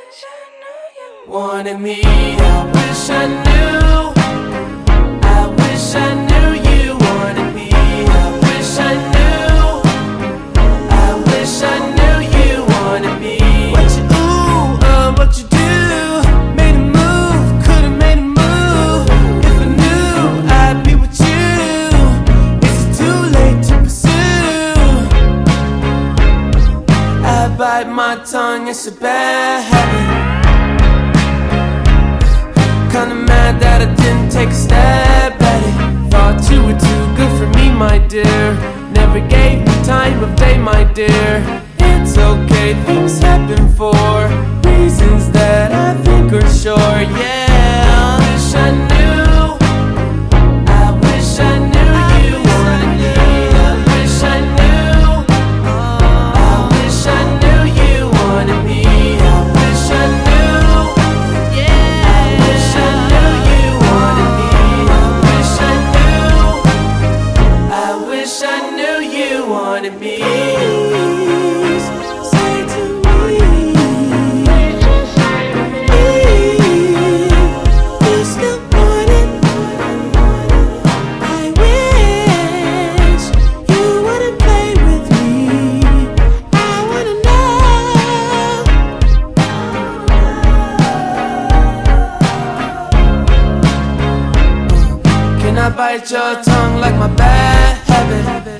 wanted me. I wish I knew. I wish I knew you wanted me. I wish I knew. I wish I knew you wanted me. What you what you do? Made a move, could've made a move. If I knew I'd be with you. Is it too late to pursue? I bite my tongue, it's a bad habit. Kinda mad that I didn't take a stab at it. Thought you were too good for me, my dear. Never gave me time of day, my dear. It's okay, things happen for reasons that I think are sure, yeah. I wish I knew. I wish I knew you wanted me. I wish I knew. I wish I knew you wanted me. I wish I knew. I knew you wanted me. Please say to me, please good morning. I wish you wouldn't play with me. I wanna know. Can I bite your tongue like my bad habit?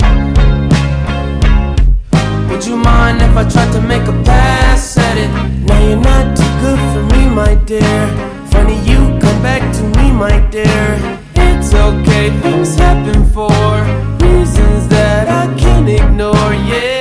Would you mind if I tried to make a pass at it? Now you're not too good for me, my dear. Funny you come back to me, my dear. It's okay, things happen for reasons that I can't ignore, yeah.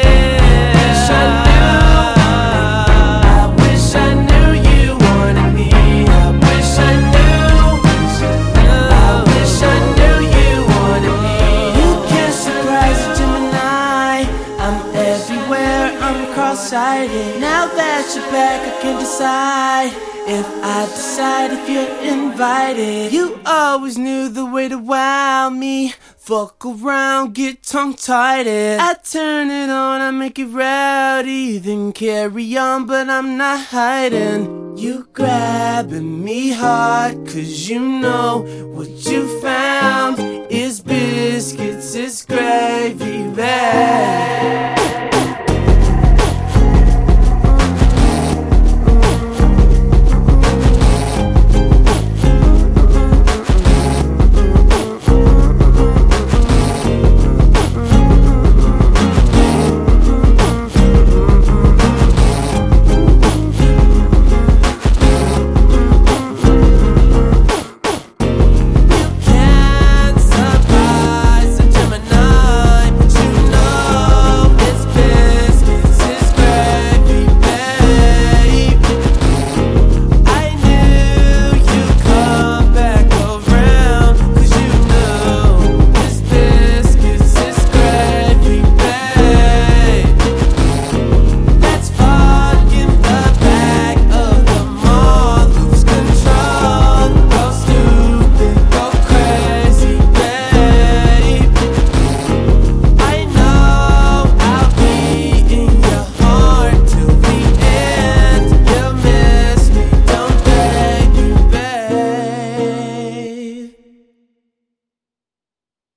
I wish I knew you wanted me. I wish I knew. I wish I knew you wanted me. You can't surprise a Gemini. I'm everywhere, I'm cross-sighted. Now that you're back, I can decide if I decide if you're invited. You always knew the way to wow me. Fuck around, get tongue-tied. I turn it on, I make it rowdy. Then carry on, but I'm not hiding. You grabbing me hard, cause you know what you found is biscuits, it's gravy bag.